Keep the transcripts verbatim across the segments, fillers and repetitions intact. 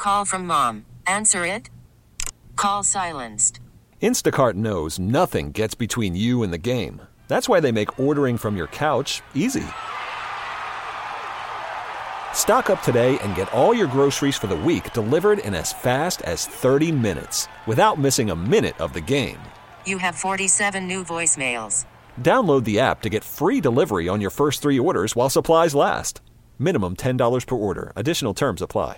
call from mom. Answer it. Call silenced. Instacart knows nothing gets between you and the game. That's why they make ordering from your couch easy. Stock up today and get all your groceries for the week delivered in as fast as thirty minutes without missing a minute of the game. You have forty-seven new voicemails. Download the app to get free delivery on your first three orders while supplies last. Minimum ten dollars per order. Additional terms apply.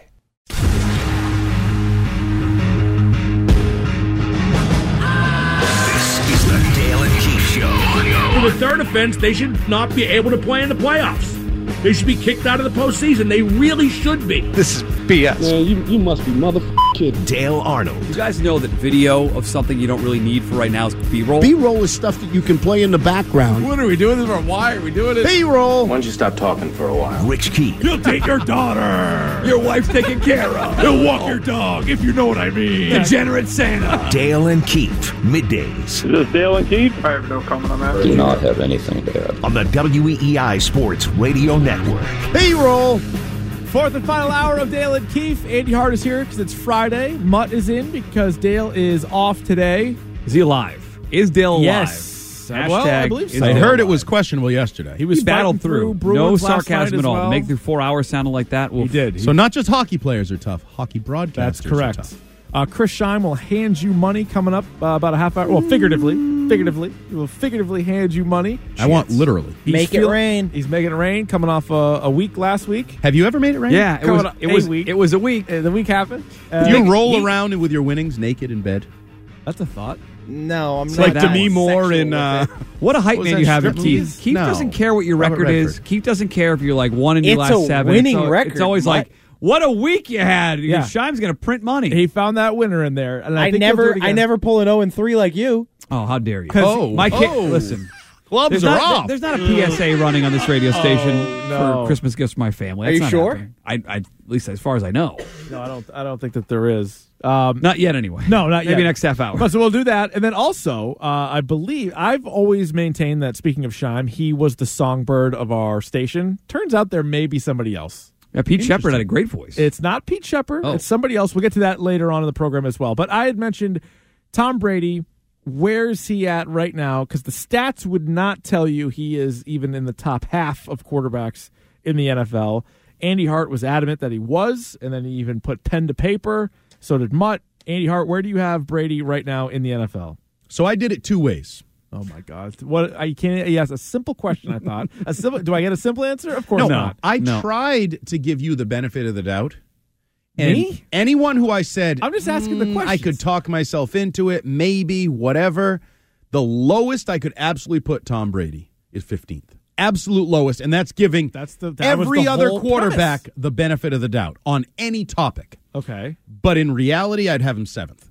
This is the Dale and Keith Show. For the third offense, they should not be able to play in the playoffs. They should be kicked out of the postseason. They really should be. This is B S. Man, you, you must be motherfucking kidding. Dale Arnold. You guys know that video of something you don't really need for right now is B-roll? B-roll is stuff that you can play in the background. What are we doing this for? Why are we doing it? B-roll. Why don't you stop talking for a while? Rich Keith. You'll take your daughter. Your wife's taken care of. You'll walk your dog, if you know what I mean. Degenerate Santa. Dale and Keith. Middays. Is this Dale and Keith? I have no comment on that. Do not have anything to add. On the W E E I Sports Radio Network. B-roll. Fourth and final hour of Dale and Keith. Andy Hart is here because it's Friday. Mutt is in because Dale is off today. Is he alive? Is Dale alive? Yes. Hashtag well, I believe so. I Dale heard it alive. was questionable yesterday. He was He battled through. through No Bruins last sarcasm night at all. as well. To make through four hours sounding like that. He Oof. did. He- So not just hockey players are tough. Hockey broadcasters That's are correct. tough. Uh, Chris Scheim will hand you money coming up uh, about a half hour. Well, figuratively. Figuratively. He will figuratively hand you money. I want literally. He's Make it feel- rain. He's making it rain coming off a, a week last week. Have you ever made it rain? Yeah, it Coming was, up it, a was, week. it was a week. Uh, the week happened. Uh, Do you He- roll he- around with your winnings naked in bed? That's a thought. No, I'm It's not. like Demi Moore sexual in, uh, with it. What a hype What was man that, you have in strip Keith. movies? Keith No. doesn't care what your Robert record is. Redford. Keith doesn't care if you're like one in your It's last a seven. winning it's, al- record. It's always What? like, what a week you had. Yeah. Scheim's going to print money. He found that winner in there. And I, I think he'll do never, it I again. never pull an oh and three like you. oh, how dare you. Oh, My kid, oh. listen. Gloves There's are not, off. there's not a P S A running on this radio station Oh, no. for Christmas gifts for my family. Are That's you not sure? happening. I, I, at least as far as I know. No, I don't. I don't think that there is. Um, Not yet, anyway. No, not yet. Maybe next half hour. But so we'll do that, and then also, uh, I believe I've always maintained that. Speaking of Scheim, he was the songbird of our station. Turns out there may be somebody else. Yeah, Pete Shepard had a great voice. It's not Pete Shepard. Oh. It's somebody else. We'll get to that later on in the program as well. But I had mentioned Tom Brady. Where's he at right now? Because the stats would not tell you he is even in the top half of quarterbacks in the N F L. Andy Hart was adamant that he was, and then he even put pen to paper. So did Mutt. Andy Hart, where do you have Brady right now in the N F L? So I did it two ways. Oh my God! What I can't. Yes, a simple question. I thought a simple. Do I get a simple answer? Of course No, not. I No. tried to give you the benefit of the doubt. And Me? anyone who I said, I'm just asking the "Mm, questions." I could talk myself into it, maybe, whatever. The lowest I could absolutely put Tom Brady is fifteenth. Absolute lowest, and that's giving That's the that was every the other whole quarterback premise. the benefit of the doubt on any topic. Okay, But in reality, I'd have him seventh.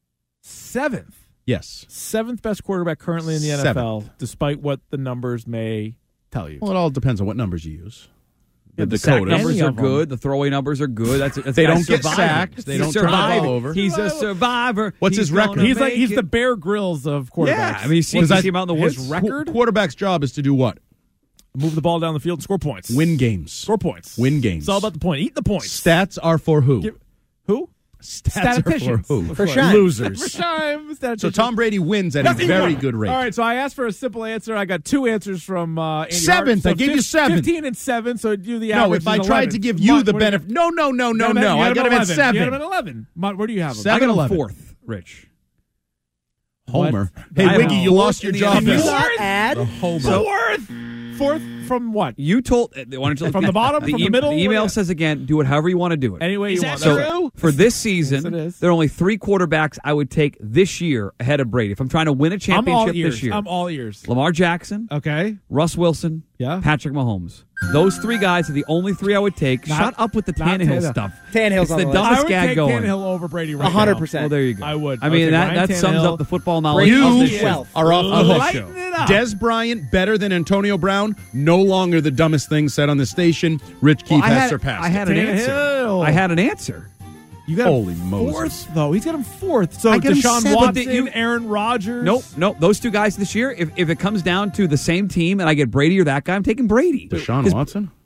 seventh. Yes. Seventh best quarterback currently in the N F L, Seventh. despite what the numbers may tell you. Well, it all depends on what numbers you use. Yeah, The the sack Dakotas. numbers Any are of them. good. The throwaway numbers are good. That's, that's They a guy don't get surviving. sacked. They He's don't turn the ball surviving. over. He's a survivor. What's He's his record? gonna He's like make he's it. the Bear Grylls of quarterbacks. Yeah, I mean, you see, Because you I- see him out in the his woods. record? Qu- quarterback's job is to do what? Move the ball down the field and score points. Win games. Score points. Win games. It's all about the point. Eat the points. Stats are for who? Give- who? Stats are for Statisticians. who? Of For course. Scheim. Losers. For Scheim, So statisticians. Tom Brady wins at a Nothing very more. good rate. All right, so I asked for a simple answer. I got two answers from uh, Andy Seventh. Hart. I gave you fif- seven. Fifteen and seven. So do the No, average. if I is tried eleven. to give you Mutt, the what do benefit, no, no, no, no, You got him at- no. you I got got him at eleven. You got him seven. at eleven. Mutt, where do you have him? Seven. I got him eleven. fourth, Rich. Homer. What? Hey, I Wiggy, know. you lost your Fourth in the job. N F L. now. Not add. The Homer. Fourth. Fourth from what? You told uh, why don't you From the bottom, from the e- middle, The email what- says again, do it however you want to do it. Any way you want. so That's right. for this season, Yes, it is. there are only three quarterbacks I would take this year ahead of Brady. If I'm trying to win a I'm all championship ears. this year, I'm all ears. Lamar Jackson, Okay. Russ Wilson, Yeah. Patrick Mahomes. Those three guys are the only three I would take. Not- Shut up with the not Tannehill Tannehill. stuff. Tannehill's It's on the the list. I dumbest would gag take going. Tannehill over Brady right A hundred now. percent. Well, there you go. I would. I I would mean, take that, Ryan that sums Tannehill. up the football knowledge Brady of this is show. wealth. Are off the hook. Lighten it up. Des Bryant better than Antonio Brown? No longer the dumbest thing said on the station. Rich Keith Well, I has had, surpassed I had it. an answer. Tannehill. I had an answer. You got Holy him Moses. fourth, though. He's got him fourth. So I got him Deshaun seventh. Watson, You- Aaron Rodgers. Nope, nope. Those two guys this year, if, if it comes down to the same team and I get Brady or that guy, I'm taking Brady. Deshaun 'Cause Watson?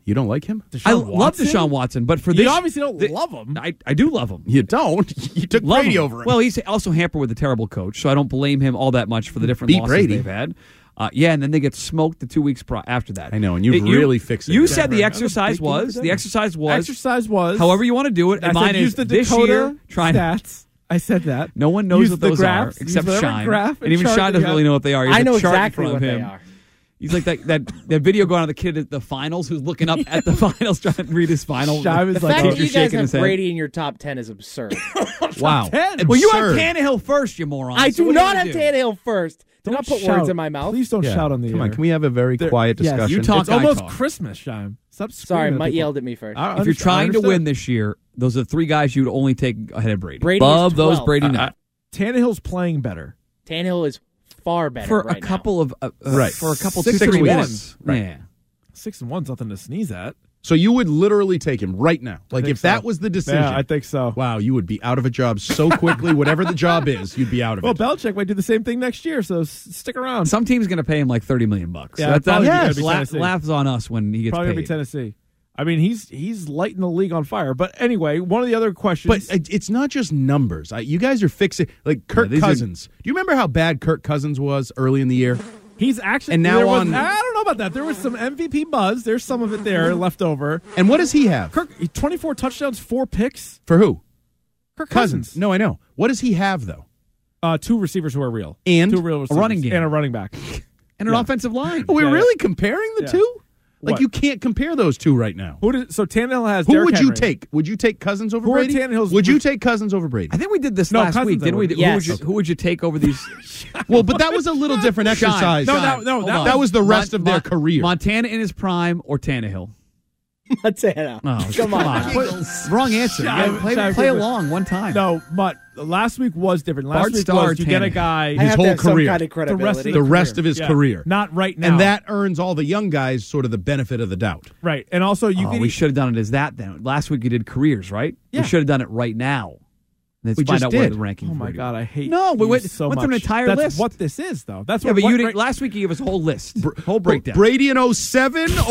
You don't like him? I Deshaun love Watson? Deshaun Watson, but for You this, obviously don't thi- love him. I, I do love him. You don't. You took Love Brady him. over him. Well, he's also hampered with a terrible coach, so I don't blame him all that much for the different Beat losses Brady. they've had. Uh, yeah, and then they get smoked the two weeks pro- after that. I know, and you've It- you- really fixed it. You Denver. said the That was a exercise big game for was the Denver. exercise was Exercise was. however you want to do it. I And said mine use is the this Dakota year trying to. stats. I said that. No one knows Use what the those graphs, are use except whatever Shine, graph and even chart Shine that you doesn't really have. know what they are. He has I a know chart in exactly front what of they him. are. He's like that, that that video going on the kid at the finals who's looking up at the finals trying to read his final. Shai was The like, fact oh, that you teacher guys shaking have his head. Brady in your top ten is absurd. Wow. ten. Well, you have Absurd. Tannehill first, you moron. I So do what not do have you do? Tannehill first. Do not put shout. words in my mouth. Please don't Yeah. shout on the Come air. on, can we have a very There- quiet yes, discussion? you talk, It's I almost talk. Christmas, Shime. Stop screaming Sorry, at Mike people. yelled at me first. I If you're understand- trying to I win understand. this year, those are three guys you'd only take ahead of Brady. Brady is Above those, twelve. Brady Uh, not. Tannehill's playing better. Tannehill is far better For right a couple of uh, uh, Right. for a couple Six two and three one. minutes. Right. Yeah. Six and one's nothing to sneeze at. So you would literally take him right now. Like think if that so. was the decision. Yeah, I think so. Wow, you would be out of a job so quickly. Whatever the job is, you'd be out of Well, it. Belichick might do the same thing next year, so s- stick around. Some team's going to pay him like thirty million bucks. Yeah, So that, probably that gonna be la- Tennessee. laughs on us when he gets Probably gonna be paid. Tennessee. I mean, he's he's lighting the league on fire. But anyway, one of the other questions. But it- it's not just numbers. I, you guys are fixing like Kirk these are- Cousins. Do you remember how bad Kirk Cousins was early in the year? he's actually And now there was- on- I don't know about that. There was some M V P buzz. There's some of it there left over. And what does he have? Kirk, twenty-four touchdowns, four picks. For who? Kirk Cousins. Cousins. No, I know. What does he have though? Uh, two receivers who are real. And two real receivers. running game. And a running back. And an Yeah. offensive line. Are we Yeah, really comparing the Yeah. two? Like What? you can't compare those two right now. Who did, so Tannehill has Who Derrick would you Henry. take? Would you take Cousins over Who are Brady? Tannehill's- Would you take Cousins over Brady? I think we did this No, last Cousins week, didn't I we? would. Who, Yes. would you, who would you take over these? Well, but that was a little different Shine. exercise. No, Shine. that- no, Hold that on. That was the rest Mon- of their Mon- career. Montana in his prime or Tannehill? Montana. Oh, Come on. What- Wrong answer. You gotta play Shine. play along one time. No, but last week was different. Last Bart week Starr, was you get a Tannehill. guy I His have whole to have some career. kind of the rest of credibility. The the rest career. of his Yeah. career. Not right now. And that earns all the young guys sort of the benefit of the doubt. right. And also you Oh, can we should have done it as that then. Last week you did careers, right? Yeah. We should have done it right now. Let's We find just out where did. the ranking. Oh my for you. god, I hate No, we you went- so went through an much. entire That's list. what this is, though. That's Yeah, what. but what you didn't. right- Last week you gave us a whole list, whole breakdown. Brady in oh seven or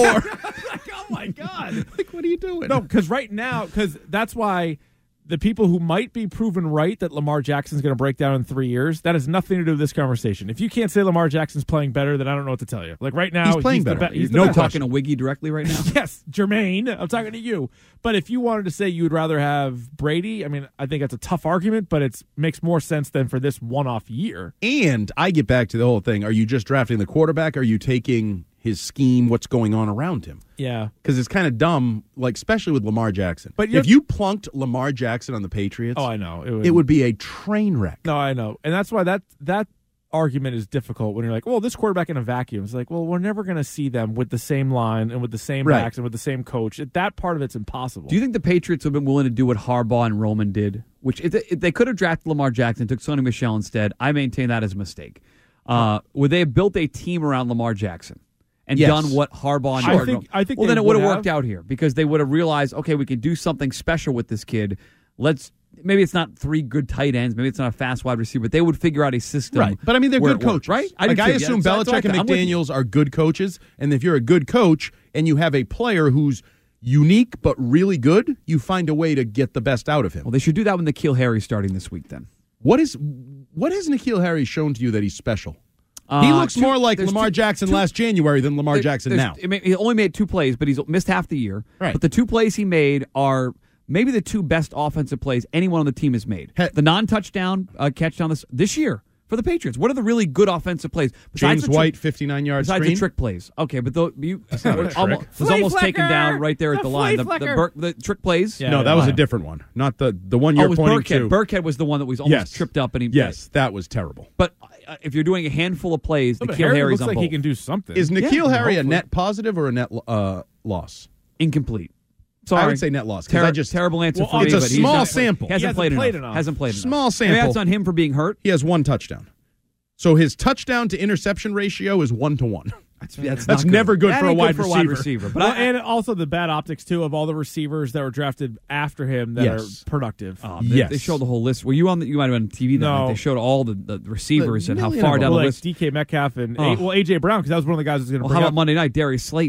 oh my god. like what are you doing? No, because right now, because that's why the people who might be proven right that Lamar Jackson's going to break down in three years, that has nothing to do with this conversation. If you can't say Lamar Jackson's playing better, then I don't know what to tell you. Like right now, He's playing the better. be- he's No the best. talking to Wiggy directly right now. Yes, Jermaine, I'm talking to you. But if you wanted to say you would rather have Brady, I mean, I think that's a tough argument, but it makes more sense than for this one-off year. And I get back to the whole thing. Are you just drafting the quarterback? Or are you taking his scheme, what's going on around him? Yeah. Because it's kind of dumb, like especially with Lamar Jackson. But you're- if you plunked Lamar Jackson on the Patriots, Oh, I know. It would, it would be a train wreck. No, I know. And that's why that that argument is difficult when you're like, well, this quarterback in a vacuum. It's like, well, we're never going to see them with the same line and with the same Right. backs and with the same coach. That part of it's impossible. Do you think the Patriots have been willing to do what Harbaugh and Roman did? Which if they, if they could have drafted Lamar Jackson, took Sonny Michel instead. I maintain that as a mistake. Uh, would they have built a team around Lamar Jackson and Yes. done what Harbaugh and I Jordan? think- I think well, they then it would would have have. worked out here because they would have realized, okay, we can do something special with this kid. Let's maybe it's not three good tight ends, maybe it's not a fast wide receiver, but they would figure out a system. Right. But I mean, they're where good it works, coaches. right? Like, do I too. assume Yeah, so- so Belichick I- and I'm with you. McDaniels are good coaches. And if you're a good coach and you have a player who's unique but really good, you find a way to get the best out of him. Well, they should do that when N'Keal Harry's starting this week then. What is what has N'Keal Harry shown to you that he's special? he Uh, looks two- more like there's Lamar two- Jackson two- last January than Lamar There- Jackson there's- now. I mean, he only made two plays, but he's missed half the year. Right. But the two plays he made are maybe the two best offensive plays anyone on the team has made. He- the non-touchdown uh, catch down this this year for the Patriots. What are the really good offensive plays? Besides James the trick- White, fifty-nine yard Besides screen. the trick plays, okay, but the, you not a trick. almost, was Flea almost taken flicker! down right there at The the line. flea The, the, flicker! Bur- the trick plays. Yeah. no, that was Wow. a different one, not the the one Oh, you're it was pointing Burkhead. to. Burkhead was the one that was almost Yes. tripped up, and he Yes, that was terrible. But uh, if you're doing a handful of plays, But N'Keal Harry Harry's looks on like both. he can do something. Is N'Keal Yeah, Harry a hopefully. net positive or a net uh, loss? incomplete. Sorry. I would say net loss because Ter- I just terrible answer Well, for me. it's a but he's small not- sample. He hasn't, He hasn't played, played enough. enough. Hasn't played Small enough. sample. Maybe that's on him for being hurt. he has one touchdown. So his touchdown to interception ratio is one to one. That's, that's, That's not never good That for a ain't wide good for a wide receiver. receiver. But Well, I, and also the bad optics too of all the receivers that were drafted after him that Yes. are productive. Oh, they, Yes. they showed the whole list. Were you on? The, you might have been on T V. Then, No. right? They showed all the, the receivers The and how million far of down them. the well, like list. D K Metcalf and Oh. A- well A J Brown because that was one of the guys who was going to Well, bring how up. about Monday night? Darius Slayton.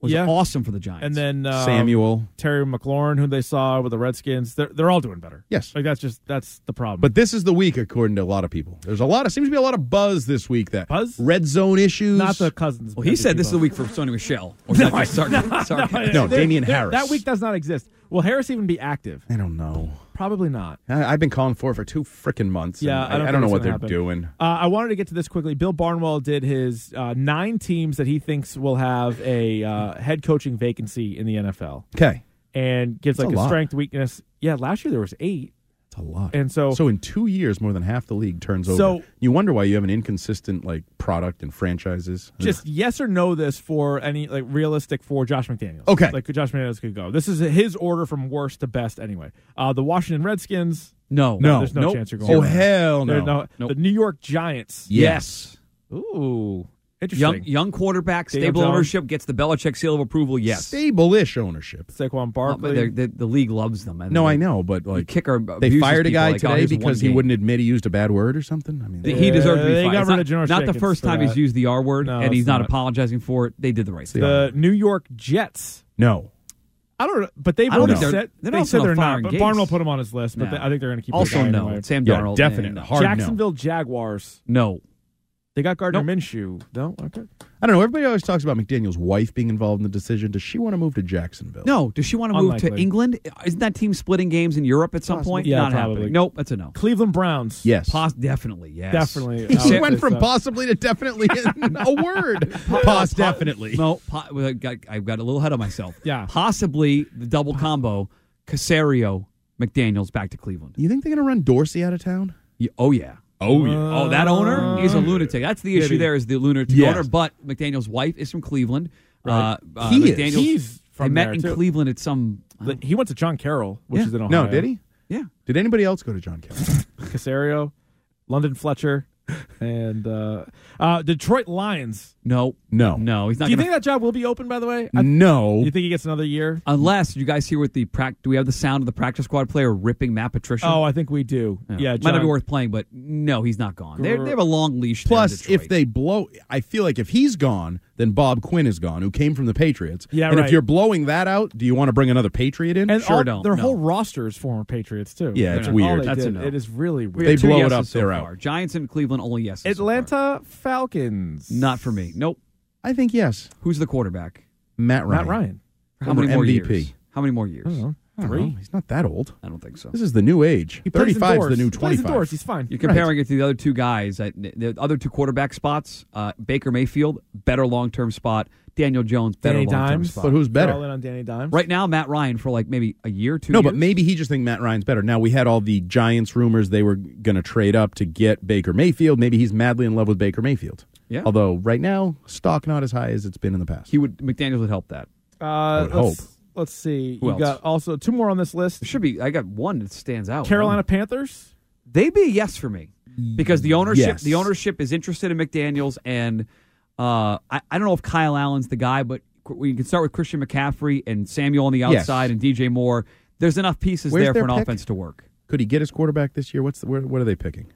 was Yeah. awesome for the Giants. And then um, Samuel. Terry McLaurin, who they saw with the Redskins, they're they're all doing better. Yes. Like that's just that's the problem. But this is the week, according to a lot of people. There's a lot of seems to be a lot of buzz this week. That Buzz? red zone issues. not the Cousins. well, he said this is the week for Sony Michel. Or no, I, sorry, sorry. No, There- Damian there- Harris. That week does not exist. Will Harris even be active? I don't know. Probably not. I, I've been calling for it for two freaking months. Yeah, and I don't, I, think don't know it's what gonna they're happen. doing. Uh, I wanted to get to this quickly. Bill Barnwell did his uh, nine teams that he thinks will have a uh, head coaching vacancy in the N F L, Okay, and gives That's like a a, lot. strength, weakness. Yeah, last year there was eight, it's a lot. and so So in two years, more than half the league turns over. So- You wonder why you have an inconsistent like product and franchises. just yes or no this for any like realistic for Josh McDaniels. Okay. Like Josh McDaniels could go. This is his order from worst to best anyway. Uh, the Washington Redskins. No, No. there's no Nope. chance you're going. Oh there. hell There- no! Nope. The New York Giants. Yes. Ooh, interesting. Young young quarterback, Daniel stable Jones. ownership, gets the Belichick seal of approval. Yes, Stable-ish ownership. Saquon Uh, Barkley. but they're- they- the league loves them. No, I know, but The like kicker they abuses fired a people, guy like, oh, today here's one because he game. wouldn't admit he used a bad word or something. I mean, He deserves to be They fired. got It's rid not, of Janoris not the Jenkins first for time that. he's used the R word, No, and he's it's not, not. apologizing for it. They did the right thing. the New York Jets. no. I don't know, but they've I don't already think they're- said they're they not said on they're not. firing But Gates. Barnwell put him on his list, but No. they, I think they're going to keep. Also, the guy no. Anyway. Sam Yeah, Darnold. definite. no. Hard no. Jacksonville Jaguars. No. They got Gardner Nope. Minshew. No, okay. I don't know. Everybody always talks about McDaniel's wife being involved in the decision. Does she want to move to Jacksonville? No. Does she want to move to Unlikely. England? Isn't that team splitting games in Europe at some Possibly. point? Yeah, Not probably. happening. Nope, that's a no. Cleveland Browns. Yes. Pos- definitely, yes. Definitely. He I would went say from so. possibly to definitely in a word. Pos definitely. No, po- well, I got, I got a little ahead of myself. Yeah. Possibly the double combo, Casario, McDaniels back to Cleveland. You think they're going to run Dorsey out of town? Yeah, oh, yeah. Oh, Oh, that owner? He's a lunatic. That's the issue he- there is the lunatic Yes. owner, but McDaniel's wife is from Cleveland. Right. Uh, uh, He is. McDaniels, He's from they met there, in too. Cleveland at some... The- he went to John Carroll, which Yeah. is in Ohio. No, did he? yeah. Did anybody else go to John Carroll? Casario, London Fletcher, and uh, uh, Detroit Lions. No. No. No, he's not Do you gonna- think that job will be open? By the way, I, No. you think he gets another year? Unless, did you guys hear what the... Prac- do we have the sound of the practice squad player ripping Matt Patricia? Oh, I think we do. Yeah, Might not be John- worth playing, but no, he's not gone. They they have a long leash. there in Plus, Detroit. if they blow, I feel like if he's gone, then Bob Quinn is gone, who came from the Patriots. Yeah, and right. if you're blowing that out, do you want to bring another Patriot in? And Sure all, don't, their no. whole roster is former Patriots too. Yeah, it's All weird. they That's a did. no. It is really We weird. They have two blow it yeses up, so they're far. out. Giants and Cleveland, only yeses. so far. Atlanta Falcons. Not for me. Nope. I think yes. Who's the quarterback? Matt Ryan. Matt Ryan. For how many Former more M V P. years? How many more years? I don't know. I don't Three. know. He's not that old. I don't think so. This is the new age. He plays thirty-five is indoors. the new He plays twenty-five. indoors. He's fine. You're comparing it to the other two guys. uh, The other two quarterback spots, uh, Baker Mayfield, better long-term spot. Daniel Jones, better Danny long-term Dimes. spot. But who's They're better? all in on Danny Dimes. Right now, Matt Ryan for like maybe a year, two No, years. but maybe he just think Matt Ryan's better. Now we had all the Giants rumors they were going to trade up to get Baker Mayfield. Maybe he's madly in love with Baker Mayfield. Yeah. Although right now, stock not as high as it's been in the past. He would, McDaniels would help that. Uh, would let's, hope. Let's see. Who you else? got also two more on this list. There should be, I got one that stands out. Carolina Panthers. They'd be a yes for me because the ownership Yes. the ownership is interested in McDaniels, and uh, I, I don't know if Kyle Allen's the guy, but we can start with Christian McCaffrey and Samuel on the Yes. outside and D J Moore. There's enough pieces Where's there their for an pick? offense to work. Could he get his quarterback this year? What's the, where, what are they picking?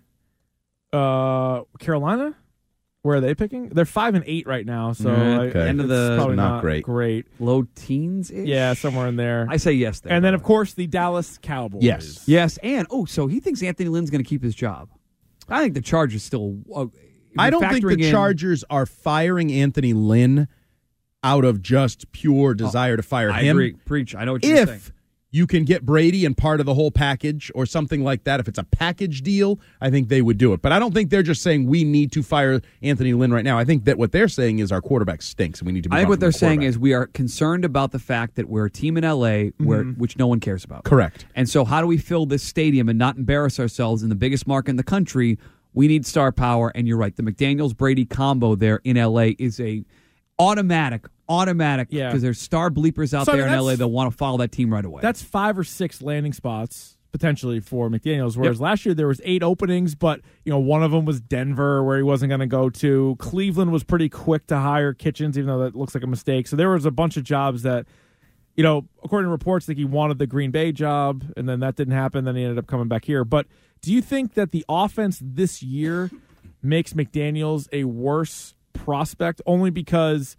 Uh, Carolina. Where are they picking? They're five and eight right now, so Yeah, I- okay. End of it's the- probably Not not great. Great. Low teens ish? Yeah, somewhere in there. I say yes there. and then, by of the way. course, the Dallas Cowboys. Yes. Yes, and oh, so he thinks Anthony Lynn's going to keep his job. I think the Chargers still. Uh, I don't think factoring the in- Chargers are firing Anthony Lynn out of just pure desire to fire Oh, I him. agree. Preach. I know what you're saying. If you can get Brady and part of the whole package or something like that, if it's a package deal, I think they would do it. But I don't think they're just saying we need to fire Anthony Lynn right now. I think that what they're saying is our quarterback stinks and we need to. Move I think on what from they're the saying quarterback. is we are concerned about the fact that we're a team in L A where which no one cares about. Correct. And so, how do we fill this stadium and not embarrass ourselves in the biggest market in the country? We need star power, and you're right. The McDaniels Brady combo there in L A is a automatic, automatic Yeah. because there's star bleepers out So, I there mean, in L A that's- that want to follow that team right away. That's five or six landing spots potentially for McDaniels. Whereas Yep. last year there was eight openings, but you know one of them was Denver, where he wasn't going to go to. Cleveland was pretty quick to hire Kitchens, even though that looks like a mistake. So there was a bunch of jobs that, you know, according to reports, I think he wanted the Green Bay job, and then that didn't happen. Then he ended up coming back here. But do you think that the offense this year makes McDaniels a worse prospect only because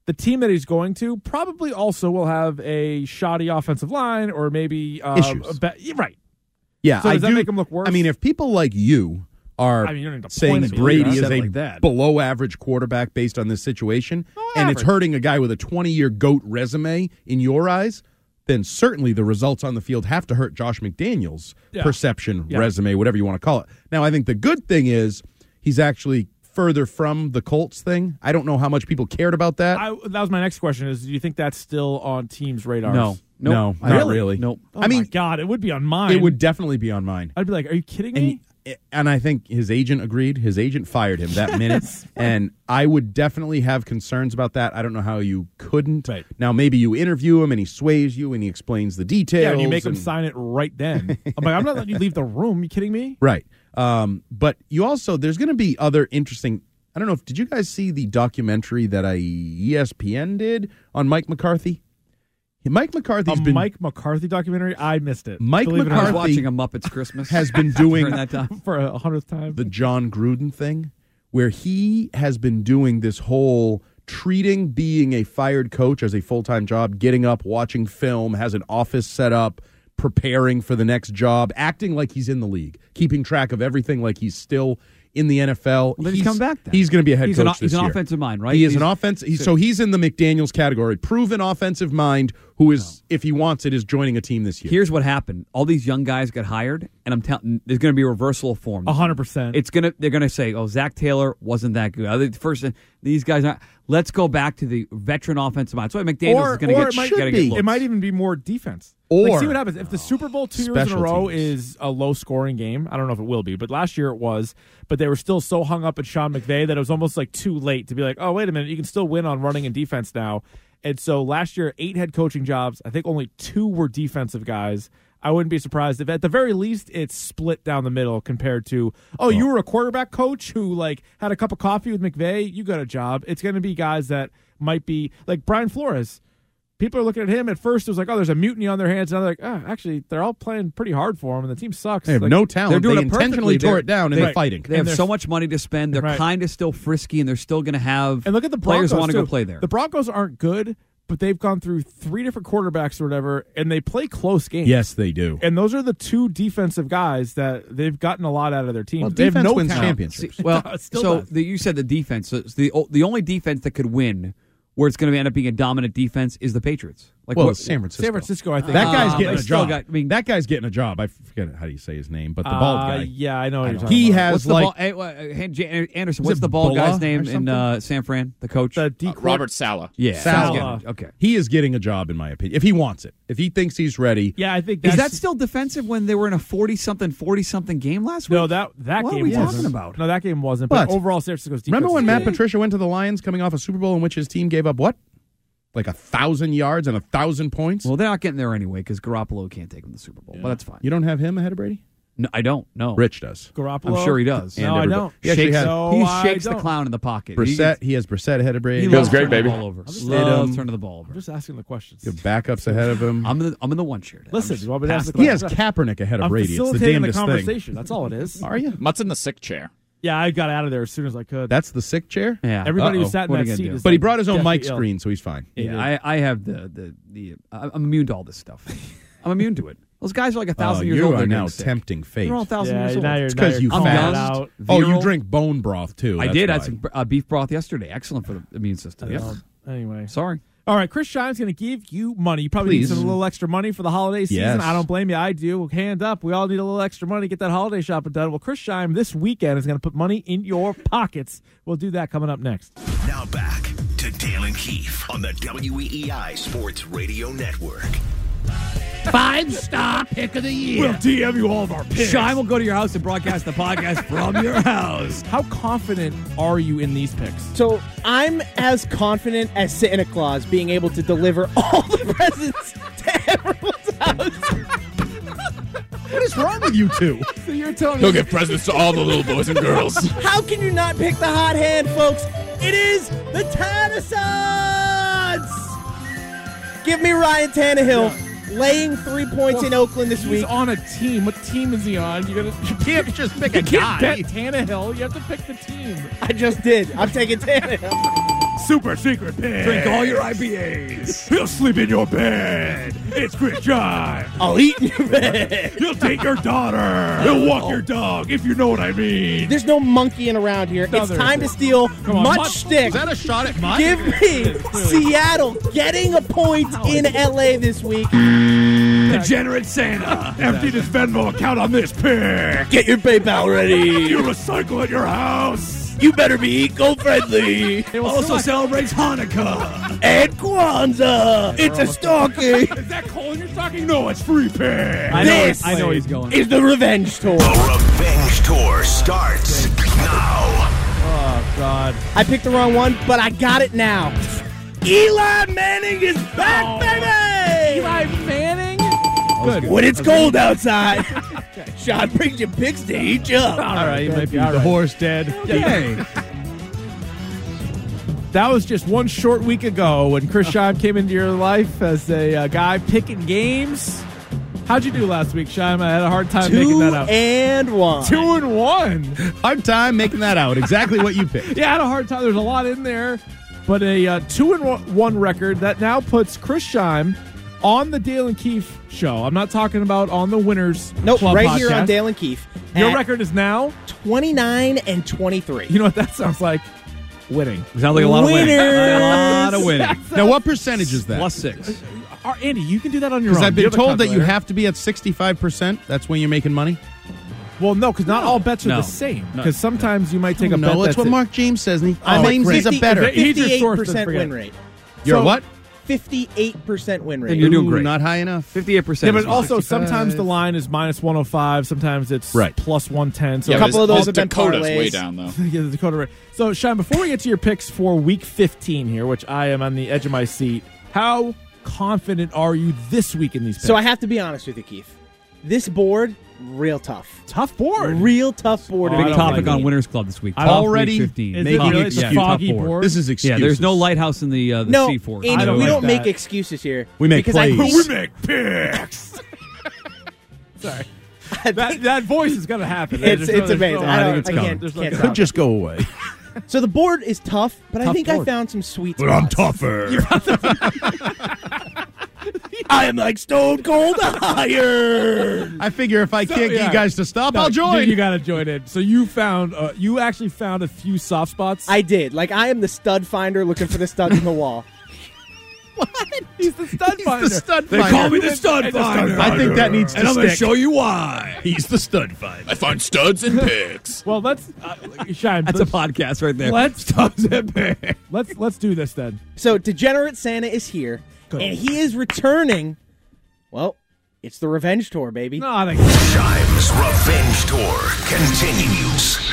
the team that he's going to probably also will have a shoddy offensive line or maybe uh, Issues. A be- right. Yeah, So I does that do, make him look worse? I mean, if people like you are I mean, you don't need to saying point at me. Brady You is said a it like that. below average quarterback based on this situation, and it's average. hurting a guy with a twenty-year GOAT resume in your eyes, then certainly the results on the field have to hurt Josh McDaniels' Yeah. perception, Yeah. resume, whatever you want to call it. Now, I think the good thing is he's actually further from the Colts thing. I don't know how much people cared about that. I, that was my next question: is do you think that's still on teams' radars? No. no, Nope. not Really? really. Nope. Oh I mean, my God, it would be on mine. it would definitely be on mine. I'd be like, "Are you kidding me?" And, and I think his agent agreed. His agent fired him that minute. And I would definitely have concerns about that. I don't know how you couldn't. Right. Now, maybe you interview him and he sways you and he explains the details. Yeah, and you make him and- sign it right then. I'm like, I'm not letting you leave the room. You kidding me? Right. Um, but you also, there's going to be other interesting. I don't know if, did you guys see the documentary that I, E S P N did on Mike McCarthy? Mike McCarthy's A been. Mike McCarthy documentary. I missed it. Mike Believe it or I was not. McCarthy watching a Muppets Christmas. has been doing during that time. for a hundredth time. the John Gruden thing, where he has been doing this whole treating being a fired coach as a full-time job, getting up, watching film, has an office set up, preparing for the next job, acting like he's in the league, keeping track of everything like he's still in the N F L. Well, then he's coming back then. He's going to be a head He's coach an, this he's an year. offensive mind, right? He is He's- an offense. He, so he's in the McDaniels category. Proven offensive mind who is, if he wants it, is joining a team this year. Here's what happened. All these young guys got hired, and I'm telling there's going to be a reversal of form. A hundred percent. It's gonna. They're gonna say, "Oh, Zach Taylor wasn't that good." Other first, these guys are. Let's go back to the veteran offensive mind. So McDaniels Or, is going to or get. it might, gotta get it looks. might even be more defense. Or- like, see what happens if the Super Bowl two years in a Special row teams. is a low scoring game. I don't know if it will be, but last year it was. But they were still so hung up at Sean McVay that it was almost like too late to be like, oh, wait a minute, you can still win on running and defense now. And so last year, eight head coaching jobs. I think only two were defensive guys. I wouldn't be surprised if at the very least it's split down the middle compared to, oh, you were a quarterback coach who like had a cup of coffee with McVay, you got a job. It's going to be guys that might be like Brian Flores. People are looking at him at first. It was like, oh, there's a mutiny on their hands. And they're like, oh, actually, they're all playing pretty hard for him, and the team sucks. They have like, no talent. They're doing They it perfectly. intentionally tore They're- it down, and they- they're fighting. They And have they're- so much money to spend. They're Right. kind of still frisky, and they're still going to have. And look at the Broncos. players want to too. go play there. The Broncos aren't good, but they've gone through three different quarterbacks or whatever, and they play close games. Yes, they do. And those are the two defensive guys that they've gotten a lot out of their teams. Well, they have defense no wins talent. championships. See, well, It still so does. the, you said the defense. So it's the the only defense that could win, where it's going to end up being a dominant defense, is the Patriots. Like Well, what- it's San Francisco. San Francisco, I think. That guy's Uh, getting they a still job. got- I mean- that guy's getting a job. I forget how do you say his name, but the Uh, bald guy. Yeah, I know what you're talking He about. has What's the like ball, hey, uh, hey, J- Anderson? Is What's it the bald Bulla guy's or name in something? uh, San Fran? The coach. the D Uh, Robert Saleh. yeah, Saleh. Saleh. Okay. he is getting a job in my opinion. If he wants it, if he thinks he's ready. Yeah, I think Is that's that still defensive when they were in a forty something, forty something game last week? no that that What are game we wasn't. talking about? No, that game wasn't. But, But- overall, San Francisco's defense. Remember when is Matt good. Patricia went to the Lions coming off a Super Bowl in which his team gave up what? Like a thousand yards and a thousand points? Well, they're not getting there anyway because Garoppolo can't take them to the Super Bowl. But that's fine. You don't have him ahead of Brady? No, I don't. No, Rich does. Garoppolo? I'm sure he does. And No, I everybody- don't. He actually Shakes, has No, he I shakes the don't. clown in the pocket. Brissett. He has Brissett ahead of He, Brady. he Feels loves great, turning the baby. ball over. just- Loves Stidham. turning the ball I'm over. just asking the questions. Good backups ahead of him. I'm in the, I'm in the one chair. Listen, I'm you want me to past ask the the- He has question? Kaepernick ahead of I'm Brady. It's the facilitating the damnedest thing. conversation. That's all it is. Are you? Mutt's in the sick chair. Yeah, I got out of there as soon as I could. That's the sick chair? Yeah. Everybody Uh-oh. who sat in What are that you gonna seat do? is But he like brought his own deathly mic ill. screen, so he's fine. Yeah, I, I have the the the. I'm immune to all this stuff. I'm immune to it. Those guys are like a Oh, thousand years you old. are they're now getting sick. tempting fate. They're all a thousand Yeah, years old. now you're, It's now 'cause you're you calling fast. it out. Oh, you Viral. drink bone broth, too. I That's did. I why. had some uh, beef broth yesterday. Excellent for the immune system. Yep. Um, anyway. Sorry. All right, Chris Shine's going to give you money. You probably Please. need some little extra money for the holiday season. Yes. I don't blame you. I do. Hand up. We all need a little extra money to get that holiday shopping done. Well, Chris Shine this weekend is going to put money in your pockets. We'll do that coming up next. Now back to Dale and Keefe on the W E E I Sports Radio Network. Five star pick of the year. D M you all of our picks. Shine will go to your house and broadcast the podcast from your house. How confident are you in these picks? So I'm as confident as Santa Claus being able to deliver all the presents to everyone's house. What is wrong with you two? So you're telling He'll give presents to all the little boys and girls. How can you not pick the hot hand, folks? It is the Tannissons! Give me Ryan Tannehill laying three points in Oakland this he's week. on a team. What team is he on? You gotta. You can't just pick a You can't guy. bet Tannehill. You have to pick the team. I just did. I'm taking Tannehill. super secret pick. Drink all your I P As. He'll sleep in your bed. It's Chris Shime. I'll eat in your bed. He'll take your daughter. He'll walk your dog, if you know what I mean. There's no monkeying around here. No, it's there time to isn't. steal Come on, Mutt Mutt- Stick. Is that a shot at Mutt? Give me Seattle getting a point in L A this week. Degenerate Santa emptied his Venmo account on this pick. Get your PayPal ready. You recycle at your house. You better be eco-friendly. Also celebrates Hanukkah. And Kwanzaa. It's a stocking. Is that coal in your stocking? No, it's free pick. I know, This I know he's going. is the Revenge Tour. The Revenge Tour starts now. Oh, God. I picked the wrong one, but I got it now. Eli Manning is back, Oh. baby! Eli Manning? Good. When it's cold outside, Sean brings you picks to eat you up. All right, you might be The the horse dead. Hey. That was just one short week ago when Chris Scheim came into your life as a uh, guy picking games. How'd you do last week, Scheim? I had a hard time making Two that out. and one. Two and one. Hard time making that out. Exactly what you picked. Yeah, I had a hard time. There's a lot in there. But a uh, two and one, one record that now puts Chris Scheim on the Dale and Keefe show. I'm not talking about on the Winners Nope, Club right podcast. here on Dale and Keefe. Your at record is now? twenty-nine and twenty-three. You know what that sounds like? Winning. Sounds like a lot of winning. Winners. A lot of winning. Now, what percentage is that? Plus six. Uh, Andy, you can do that on your own. Because I've Do you been have a told that you calculator? have to be at sixty-five percent. That's when you're making money. Well, no, because not all bets are No. the same. No. Because sometimes you might take a bet no, that's that's what it. Mark James says, and he I'm claims at he's a fifty better. He's your fifty-eight source, percent forget win it. rate. You're So- what? fifty-eight percent win rate. Then you're doing Ooh, great. Not high enough. fifty-eight percent. Yeah, but also sometimes the line is minus one oh five. Sometimes it's Right. plus one ten. So A Yeah, couple but of those his have been Dakota's parlays. way down, though. yeah, the Dakota rate. So, Sean, before we get to your picks for week fifteen here, which I am on the edge of my seat, how confident are you this week in these picks? So I have to be honest with you, Keith. This board, real tough. Tough board. Real tough board. Oh, to I Big pick. don't topic like on it. Winners Club this week. I Top don't- Already week fifteen. Is making it really? excuses. It's a foggy Top four. board? This is Yeah, excuses. there's no lighthouse in the, uh, the No, C four. and I don't we like don't make that. excuses here. We make because I plays. hate- We make picks. Sorry. that, that voice is going to happen. It's- There's no- it's there's amazing. no- I don't- there's I no- can't- there's no can't doubt. stop. Could just go away. So the board is tough, but I Tough think I board. found some sweet But I'm spots. tougher. I am like Stone Cold Iron. I figure if I So, can't get yeah. you guys to stop, No, I'll join. You, you got to join in. So you found, uh, you actually found a few soft spots. I did. Like I am the stud finder looking for the studs in the wall. He's the stud He's finder. the stud They finder. call me the stud He's the stud finder. I think that needs to And I'm going to stick. show you why. He's the stud finder. I find studs and picks. Well, let's uh, Shine. That's a let's, podcast right there. Let's Stubbs and Bear. let's let's do this then. So Degenerate Santa is here, Good. and he is returning. Well, it's the Revenge Tour, baby. No, I think Shime's Revenge Tour continues.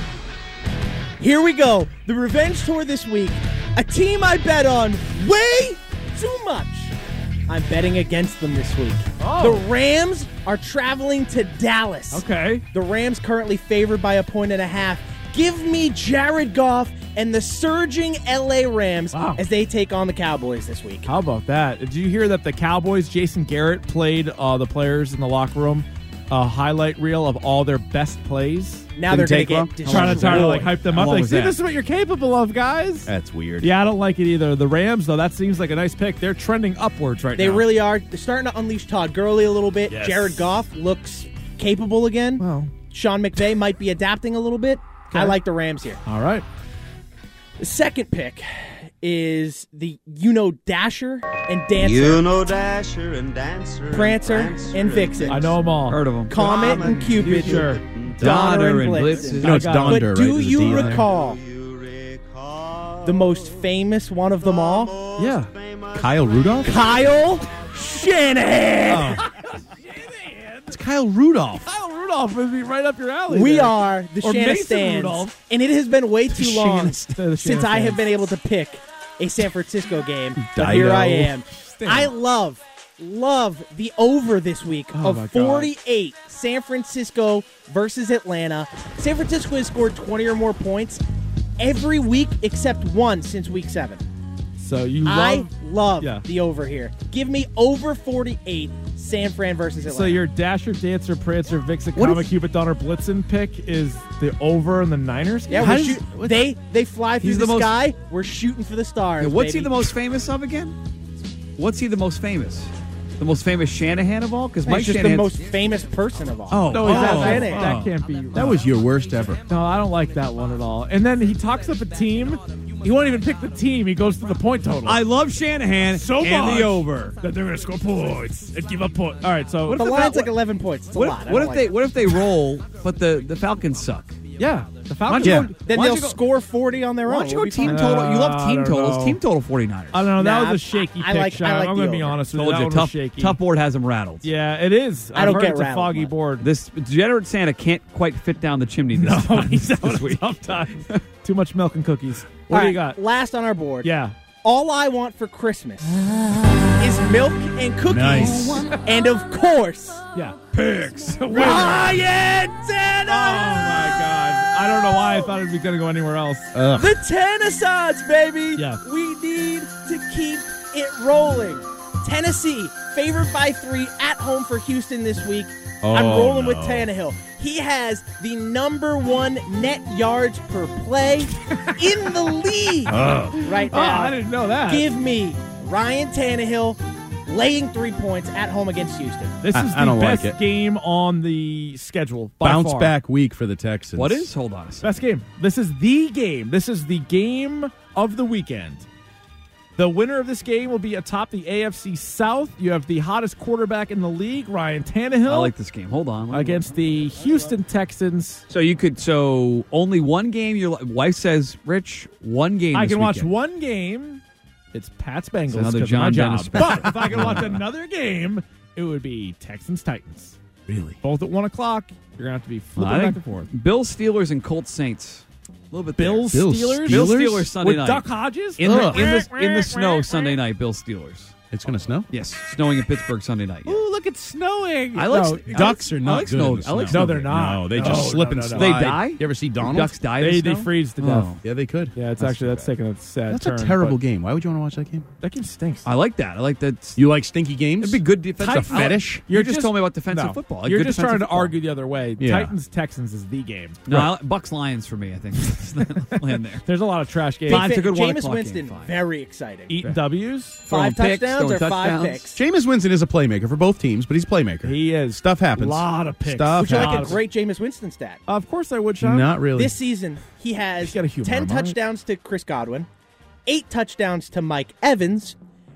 Here we go. The Revenge Tour this week. A team I bet on way too much. I'm betting against them this week. Oh. The Rams are traveling to Dallas. okay. The Rams currently favored by a point and a half. Give me Jared Goff and the surging L A Rams Wow. as they take on the Cowboys this week. How about that? Did you hear that the Cowboys, Jason Garrett, played uh, the players in the locker room a highlight reel of all their best plays? Now they're Didn't going take to long? get Trying to, trying to like destroyed. hype them How up. long Like, was see, that? this is what you're capable of, guys. That's weird. Yeah, I don't like it either. The Rams, though, that seems like a nice pick. They're trending upwards right They now. really are. They're starting to unleash Todd Gurley a little bit. Yes. Jared Goff looks capable again. Well, Sean McVay might be adapting a little bit. I like the Rams here. all right. The second pick is the You Know Dasher and Dancer. You know Dasher and Dancer, Prancer Prancer and Vixen. I know them all. Heard of them. Comet and Cupid. Sure. Donner and and Blitzen. Blitzen. You know it's I got Donder, But right? do There's a you D in there. recall You recall the most famous one of them all? Yeah. Kyle Rudolph? Kyle Shanahan. It's Kyle Rudolph. Kyle Rudolph would be right up your alley. We there. are the Or Mason Shanastans, Rudolph. and it has been way too long The since I Shanastans. have been able to pick a San Francisco game. But here I am. I love, love the over this week Oh my of God. forty-eight. San Francisco versus Atlanta. San Francisco has scored twenty or more points every week except one since week seven. So you I love love Yeah. the over here. Give me over forty-eight. San Fran versus Atlanta. So your Dasher, Dancer, Prancer, Vixen, What Comet, if- Cupid, Donner, Blitzen pick is the over in the Niners game? yeah, How we're does- shoot- what- they they fly through He's the, the most- sky. We're shooting for the stars. Yeah, what's he baby. the most famous of again? What's he the most famous? The most famous Shanahan of all? Because He's Mike just Shanahan. the most famous person of all. Oh, No, oh, that, oh, that, Shanahan. that can't be. that was your worst ever. No, I don't like that one at all. And then he talks up a team. He won't even pick the team. He goes to the point total. I love Shanahan so and much the over. that they're going to score points and give up points. All right, so the the line's Fal- like eleven points. It's a What, lot. I what don't if like they it. What if they roll, but the, the Falcons suck? yeah, the Why Falcons. don't you Yeah. go, Then why they'll don't you go, score forty on their Why own. don't you We'll go be team fine. total? You Uh, love I team don't totals. know. Team total forty-niners. I don't know. That Nah, was a shaky I pick, like- I Sean. like I'm the going to be over. honest with you. Told That you, one tough, was shaky. tough board has them rattled. Yeah, it is. I I've don't heard get it's a rattled foggy much. board. This degenerate Santa can't quite fit down the chimney this no, time. he's this having a week. tough time. Too much milk and cookies. What All do you right, got? Last on our board. Yeah. All I want for Christmas is milk and cookies. Nice. And of course, Yeah. Picks. Ryan Tanner! Oh, my God. I don't know why I thought it was going to go anywhere else. Ugh. The Tennessee, baby. Yeah. We need to keep it rolling. Tennessee, favored by three at home for Houston this week. I'm Oh, rolling with no. Tannehill. He has the number one net yards per play in the league right Oh, now. I didn't know that. Give me Ryan Tannehill laying three points at home against Houston. This I- is I the don't like best it. game on the schedule. By Bounce far. back week for the Texans. What is? Hold on a second. Best game. This is the game. This is the game of the weekend. The winner of this game will be atop the A F C South. You have the hottest quarterback in the league, Ryan Tannehill, I like this game. Hold on. against the Houston Texans. So you could. So only one game. Your wife says, Rich, one game. I this can watch weekend. one game. It's Pats Bengals. another 'cause of John my job. Dennis special. But if I can watch another game, it would be Texans Titans. Really? Both at one o'clock. You're gonna have to be flipping I back think and forth. Bills, Steelers, and Colts, Saints. A little bit there. Bills, Bills, Steelers, Bills, Steelers? Steelers Sunday with night. Duck Hodges in the, Ugh. in the in the snow Sunday night. Bills, Steelers. It's going to snow? Yes, snowing in Pittsburgh Sunday night. Yeah. Ooh, look, it's snowing. I like No, s- Ducks I are like- not I like good snow. in the I like snow. snow. No, they're not. No, they No, just slip no, and no, no. slide. They die? You ever see Donald? Ducks die. in They, the they snow? freeze to death. Oh. Yeah, they could. Yeah, it's That's actually too that's bad. taking a sad That's turn. a terrible but game. Why would you want to watch that game? That game stinks. I like that. I like that. You like stinky games? It'd be good defensive. It's a fetish? You just told me about defensive no, football. Like You're good just trying to defensive football. argue the other way. Yeah. Titans Texans is the game. No, I like- Bucks Lions for me. I think land there. There's a lot of trash games. Fine. It's a good one Jameis o'clock Winston, game, fine. very exciting. Eating W's. Five Throwing picks, touchdowns or throwing five touchdowns. picks? Jameis Winston is a playmaker for both teams, but he's a playmaker. He is. Stuff happens. A lot of picks. Stuff Would you like a happens. great Jameis Winston stat? Of course I would, Sean. Not really. This season, he has He's got a humor, ten am I right? touchdowns to Chris Godwin, eight touchdowns to Mike Evans,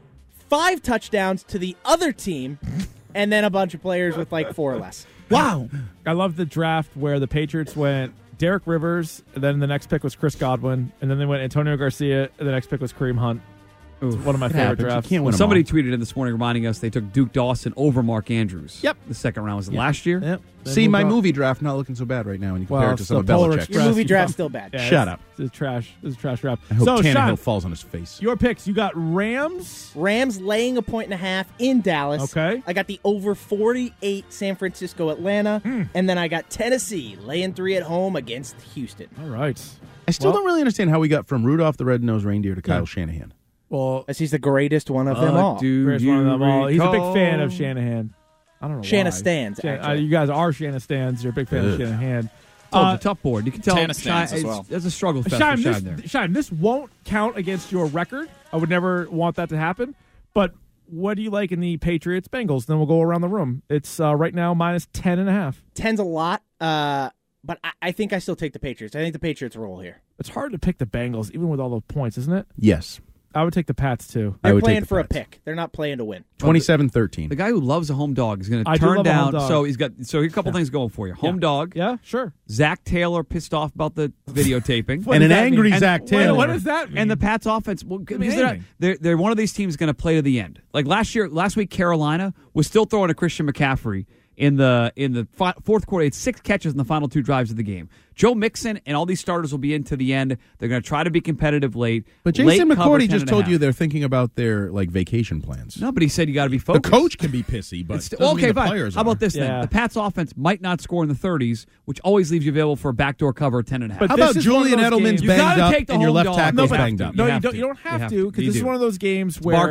five touchdowns to the other team, and then a bunch of players with like four or less. Wow. I love the draft where the Patriots went Derek Rivers, and then the next pick was Chris Godwin, and then they went Antonio Garcia, and the next pick was Kareem Hunt. It's one of my It favorite happens. You drafts. can't win Well, them somebody all. tweeted in this morning reminding us they took Duke Dawson over Mark Andrews. Yep. The second round was it last year. Yep. Then See, moved my on. movie draft not looking so bad right now when you compare Well, it to it's some of the Polar Belichick. Express. Your movie You draft's know. still bad. Yeah, Shut it's- up. This is trash. This is trash draft. I hope so, Tannehill Sean, falls on his face. your picks. You got Rams. Rams laying a point and a half in Dallas. Okay. I got the over forty-eight San Francisco Atlanta. And then I got Tennessee laying three at home against Houston. All right. I still Well- don't really understand how we got from Rudolph the Red-Nosed Reindeer to Kyle Yeah. Shanahan. Well, As he's the greatest one of them Uh, all. do Chris, you one of them all. He's a big recall- fan of Shanahan. I don't know Shanna why. stands, Shan- uh, actually. you guys are Shanna stands. You're a big fan of Ugh. Shanahan. Told Uh, you, tough board. You can tell. Tana stands Shine- as it's- well. There's a struggle fest Shine, for this, Shine there. Shine, this won't count against your record. I would never want that to happen. But what do you like in the Patriots Bengals? Then we'll go around the room. It's uh, right now minus ten and a half. Ten's a lot, uh, but I, I think I still take the Patriots. I think the Patriots roll here. It's hard to pick the Bengals, even with all the points, isn't it? Yes. I would take the Pats too. I They're would take playing the for Pats. a pick. They're not playing to win. twenty-seven thirteen. The guy who loves a home dog is going to I do turn love a home down. dog. So he's got. So here are a couple things going for you. Home Yeah. dog. Yeah, sure. Zach Taylor pissed off about the videotaping. What And does an that angry mean? Zach And- Taylor. What does that mean? And the Pats offense, well, mean because they're, not- anything. they're they're one of these teams going to play to the end. Like last year, last week, Carolina was still throwing to Christian McCaffrey in the in the fi- fourth quarter. It's six catches in the final two drives of the game. Joe Mixon and all these starters will be into the end. They're going to try to be competitive late. But Late Jason cover, McCourty ten just and a told half. you they're thinking about their like vacation plans. No, but he said you got to be The focused. coach can be pissy, but It's- doesn't mean okay, the fine. players How about are. this then? Yeah. The Pats offense might not score in the thirties, which always leaves you available for a backdoor cover of ten and a half. But How this about is one of Julian those Edelman's games- You banged gotta up take the and your home left dog. tackle's No, but- banged up? No, You you have don't. to. You don't You have have to to. because You this is do. one of those games It's where barking.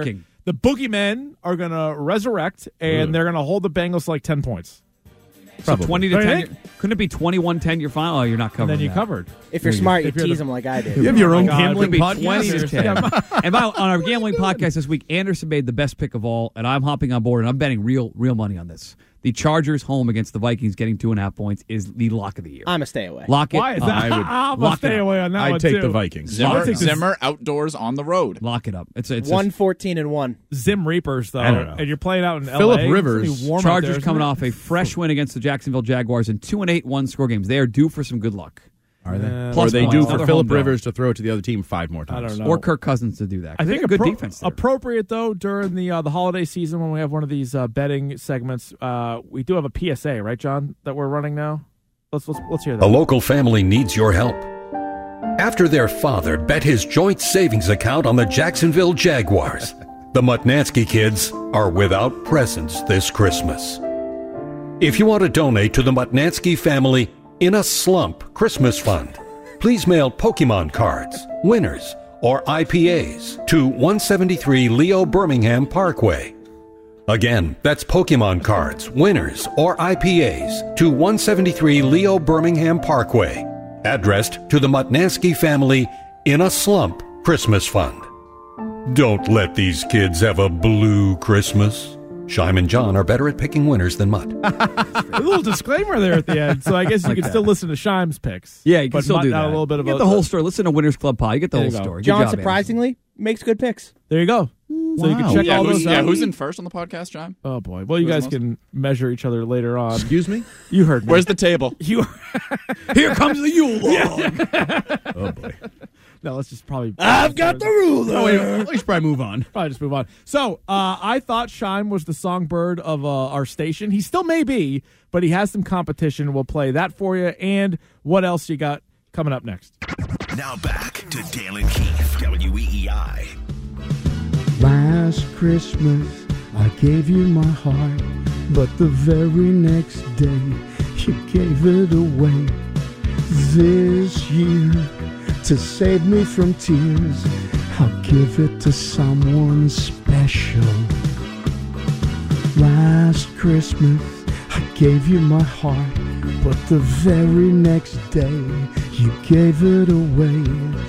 The Boogeymen are going to resurrect, and Ugh. they're going to hold the Bengals to like ten points. So twenty to Don't you ten. think? your- Couldn't it be twenty-one ten your final? Oh, you're not And covering then you that. covered. If you're smart, you If you're tease the- them like I did. You have your Oh own my God, gambling It could be podcast. twenty to ten. Yeah. And by, on our gambling podcast this week, Anderson made the best pick of all, and I'm hopping on board, and I'm betting real real money on this. The Chargers home against the Vikings getting two and a half points is the lock of the year. I'm a stay away. Lock it. Why is up. that? I would I'm lock gonna it stay up. away on that I'd one, take too. the Vikings. Zimmer, take the- Zimmer outdoors on the road. Lock it up. It's it's One just- fourteen and one. Zim Reapers, though. I don't know. And you're playing out in Phillip L A. Rivers. It's gonna be warm out Chargers there, isn't coming it? off a fresh win against the Jacksonville Jaguars and two and eight one score games. They are due for some good luck. Are they? Uh, Or Plus are they points. due for Another Phillip home dome. Rivers to throw it to the other team five more I times? don't know. Or Kirk Cousins to do that. I think They got a good appro- defense there. appropriate though during the uh, the holiday season when we have one of these uh, betting segments. Uh, we do have a P S A, right, John, that we're running now. Let's let's, let's hear that. A local family needs your help. After their father bet his joint savings account on the Jacksonville Jaguars, the Mutnansky kids are without presents this Christmas. If you want to donate to the Mutnansky family in a slump Christmas fund, please mail Pokemon cards, winners, or I P As to one seventy-three Leo Birmingham Parkway. Again, that's Pokemon cards, winners, or I P As to one seventy-three Leo Birmingham Parkway. Addressed to the Mutnansky family in a slump Christmas fund. Don't let these kids have a blue Christmas. Shime and John are better at picking winners than Mutt. A little disclaimer there at the end, so I guess you Like can that. still listen to Shime's picks. Yeah, you can but still Mutt do got that. A little bit of you a, get the whole story. Listen to Winners Club Pod. You get the There whole you go. story. Good John, job, surprisingly, makes good picks. There you go. So you can Wow. check Yeah, all who's, those yeah, out. who's in first on the podcast, John? Oh boy. Well, you Who's guys most- can measure each other later on. Excuse me? You heard me. Where's the table? You. Here comes the Yule log. Oh, boy. No, let's just probably. I've got the ruler. Oh, wait, we should probably move on. Probably just move on. So, uh, I thought Shime was the songbird of uh, our station. He still may be, but he has some competition. We'll play that for you. And what else you got coming up next? Now back to Dale and Keith, W E E I. Last Christmas, I gave you my heart, but the very next day, you gave it away. This year, to save me from tears, I'll give it to someone special. Last Christmas, I gave you my heart, but the very next day, you gave it away.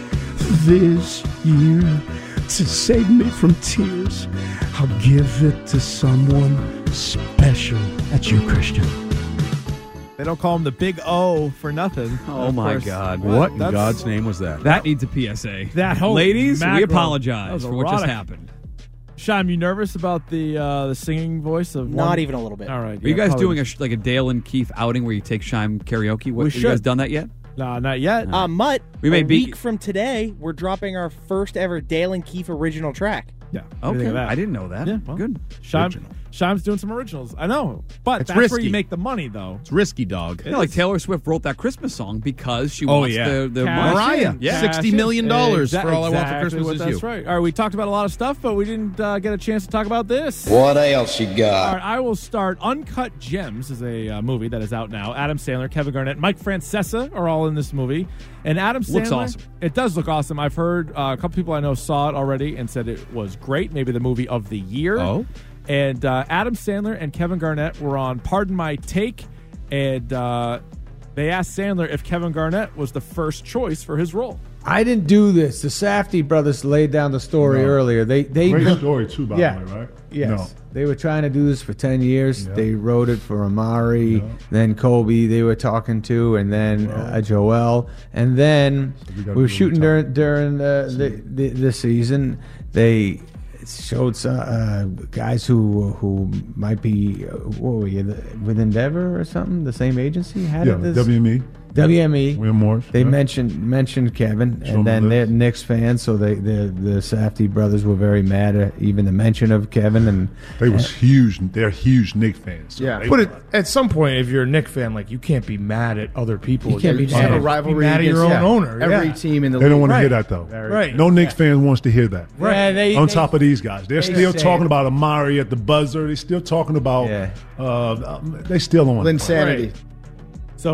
This year, to save me from tears, I'll give it to someone special. That's you, Christian. They don't call him the Big O for nothing. Oh, Of my course. God. What in That's- God's name was that? That needs a P S A. That whole Ladies, we mackerel. That apologize was for what just erotic. happened. Shime, you nervous about the uh, the singing voice of Not one? even a little bit. All right. Are you guys doing a sh- like a Dale and Keith outing where you take Shime karaoke? What, We have you guys should. done that yet? No, not yet. Uh, Mutt, We may a be- week from today, we're dropping our first ever Dale and Keith original track. Yeah. What do you think Okay, of that? I didn't know that. Yeah, well, Good. Shime, Original. Shime's doing some originals. I know, but It's that's where risky. you make the money, though. It's risky, dog. You know, like Taylor Swift wrote that Christmas song because she Oh, wants yeah. the, the Cash money. Mariah. in. Yeah. Cash sixty in. million dollars Exa- for All I Want for exactly Christmas what Is that's You. right. All right, we talked about a lot of stuff, but we didn't uh, get a chance to talk about this. What else you All got? right, I will start. Uncut Gems is a uh, movie that is out now. Adam Sandler, Kevin Garnett, Mike Francesa are all in this movie. And Adam Sandler Looks awesome. It does look awesome. I've heard uh, a couple people I know saw it already and said it was great. Maybe the movie of the year. Oh? And uh, Adam Sandler and Kevin Garnett were on Pardon My Take, and uh, they asked Sandler if Kevin Garnett was the first choice for his role. I didn't do this. The Safdie brothers laid down the story No. earlier. They they Great story too, by yeah. the way, right? Yes. No. They were trying to do this for ten years. Yeah. They wrote it for Amari, Yeah. then Kobe they were talking to, and then uh, Joel. And then we gotta we were do shooting the during, during the, the, the, the season. They showed some, uh, guys who who might be, uh, what were you, the- with Endeavor or something? The same agency? How Yeah, did this? W M E. W M E. William Morris. They yeah. mentioned mentioned Kevin, Show 'em and then the they're list. Knicks fans, so they the the Safdie brothers were very mad at even the mention of Kevin, and They was huge. They're huge Knicks fans. So Yeah, they but were- it, at some point, if you're a Knicks fan, like you can't be mad at other people. You can't be just mad have a at- rivalry. be mad at against your own yeah, owner, Every yeah. team in the They league. don't want to hear Right. that though. Right. No Knicks fan wants to hear that. Right. Yeah, they- On they- top of these guys, they're they still say talking it. about Amari at the buzzer. They're still talking about. Yeah. Uh, they still don't want. Linsanity. So not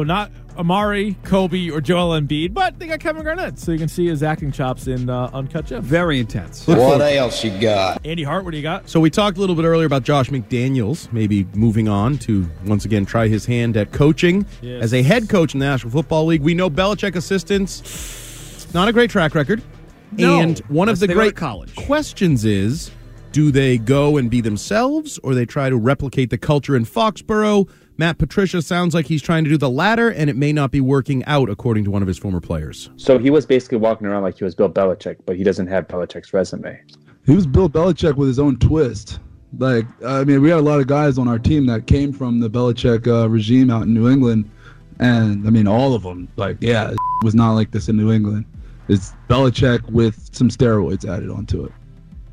Amari, Kobe, or Joel Embiid, but they got Kevin Garnett, so you can see his acting chops in uh, Uncut Gems. Very intense. What else you got? Andy Hart, what do you got? So we talked a little bit earlier about Josh McDaniels maybe moving on to once again try his hand at coaching Yes. as a head coach in the National Football League. We know Belichick assistants, not a great track record. No, and one of unless the they go to great college. questions is, do they go and be themselves or they try to replicate the culture in Foxborough? Matt Patricia sounds like he's trying to do the latter, and it may not be working out, according to one of his former players. So he was basically walking around like he was Bill Belichick, but he doesn't have Belichick's resume. He was Bill Belichick with his own twist. Like, I mean, we had a lot of guys on our team that came from the Belichick uh, regime out in New England. And, I mean, all of them, like, yeah, it was not like this in New England. It's Belichick with some steroids added onto it.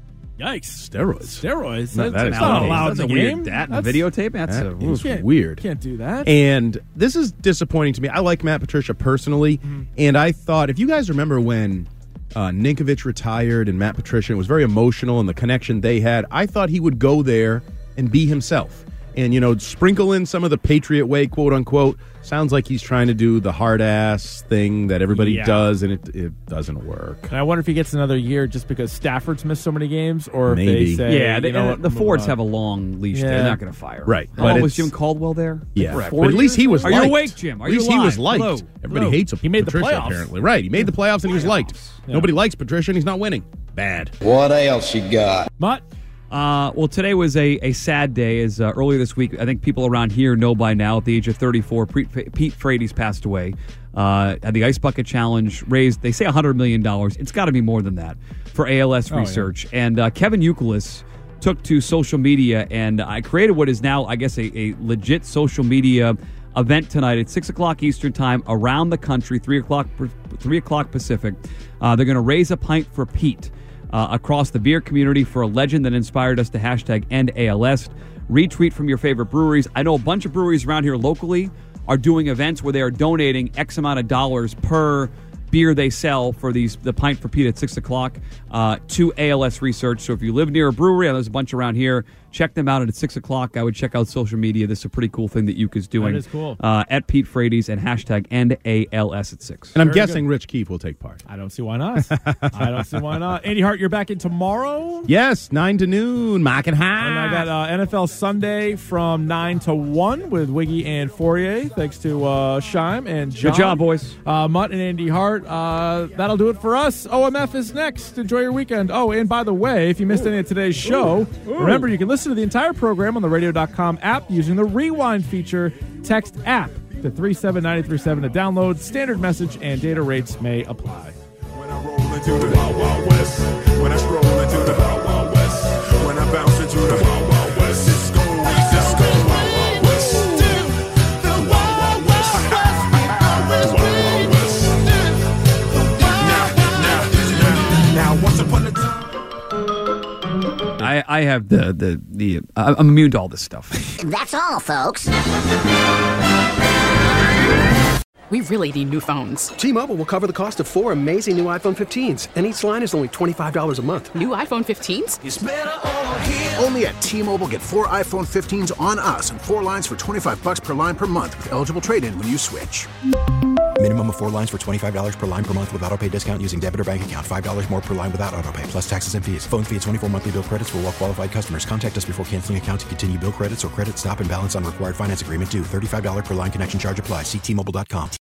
Yikes. Steroids. Steroids? No, That's, that that's is not not- allowed that's in a the weird game. that in That's- a videotape. That's That a, is can't- weird. Can't do that. And this is disappointing to me. I like Matt Patricia personally, Mm-hmm. and I thought, if you guys remember when uh, Ninkovich retired and Matt Patricia, it was very emotional and the connection they had, I thought he would go there and be himself. And, you know, sprinkle in some of the Patriot way, quote unquote. Sounds like he's trying to do the hard ass thing that everybody Yeah. does, and it, it doesn't work. And I wonder if he gets another year just because Stafford's missed so many games, or if Maybe. they say, yeah, they, you know uh, what, the move Fords on. have a long leash. Yeah. They're not going to fire him. Right. Oh, But was it's- Jim Caldwell there? Yeah, Correct. but at least he was Are liked. you awake, Jim? Are at least you he was alive? liked. Hello. Everybody Hello. hates him. He made the Patricia, playoffs. apparently. Right. He made the playoffs and he was liked. Yeah. Nobody likes Patricia and he's not winning. Bad. What else you got? Mutt? Uh, well, today was a, a sad day. As uh, earlier this week, I think people around here know by now, at the age of thirty-four, Pete, Pete Frates passed away. Uh, at the Ice Bucket Challenge, raised, they say one hundred million dollars. It's got to be more than that for A L S Oh, yeah. research. And uh, Kevin Youkilis took to social media, and I created what is now, I guess, a, a legit social media event tonight at six o'clock Eastern Time around the country, three o'clock three o'clock Pacific. Uh, they're going to raise a pint for Pete. Uh, across the beer community for a legend that inspired us to hashtag end A L S. Retweet from your favorite breweries. I know a bunch of breweries around here locally are doing events where they are donating X amount of dollars per beer they sell for these the pint for Pete at six o'clock uh, to A L S research. So if you live near a brewery, and there's a bunch around here, check them out. And at six o'clock, I would check out social media. This is a pretty cool thing that Uke is doing. That is cool. Uh, at Pete Frates and hashtag end A L S at six. And I'm Very guessing good. Rich Keefe will take part. I don't see why not. I don't see why not. Andy Hart, you're back in tomorrow? Yes, nine to noon, Mock and High. And I got uh, N F L Sunday from nine to one with Wiggy and Fourier. Thanks to uh, Scheim and John. Good job, boys. Uh, Mutt and Andy Hart. Uh, that'll do it for us. O M F is next. Enjoy your weekend. Oh, and by the way, if you missed any of today's show, remember you can listen to the entire program on the radio dot com app using the Rewind feature. Text app to three seven nine three seven to download. Standard message and data rates may apply. When I roll into the Wild Wild West, when I stroll into the Wild Wild West, when I bounce into the Wild Wild West, Cisco, Cisco, Wild Wild West, the Wild Wild West, Wild Wild West. Now, now, now, now, once upon a time. I, I have the, the, the uh, I'm immune to all this stuff. That's all, folks. We really need new phones. T-Mobile will cover the cost of four amazing new iPhone fifteens, and each line is only twenty-five dollars a month. New iPhone fifteens? It's better over here. Only at T-Mobile, get four iPhone fifteens on us and four lines for twenty-five bucks per line per month with eligible trade-in when you switch. Minimum of four lines for twenty-five dollars per line per month with autopay discount using debit or bank account. five dollars more per line without autopay, plus taxes and fees. Phone fee at twenty-four monthly bill credits for well-qualified customers. Contact us before canceling account to continue bill credits or credit stop and balance on required finance agreement due. thirty-five dollars per line connection charge applies. See T Mobile dot com.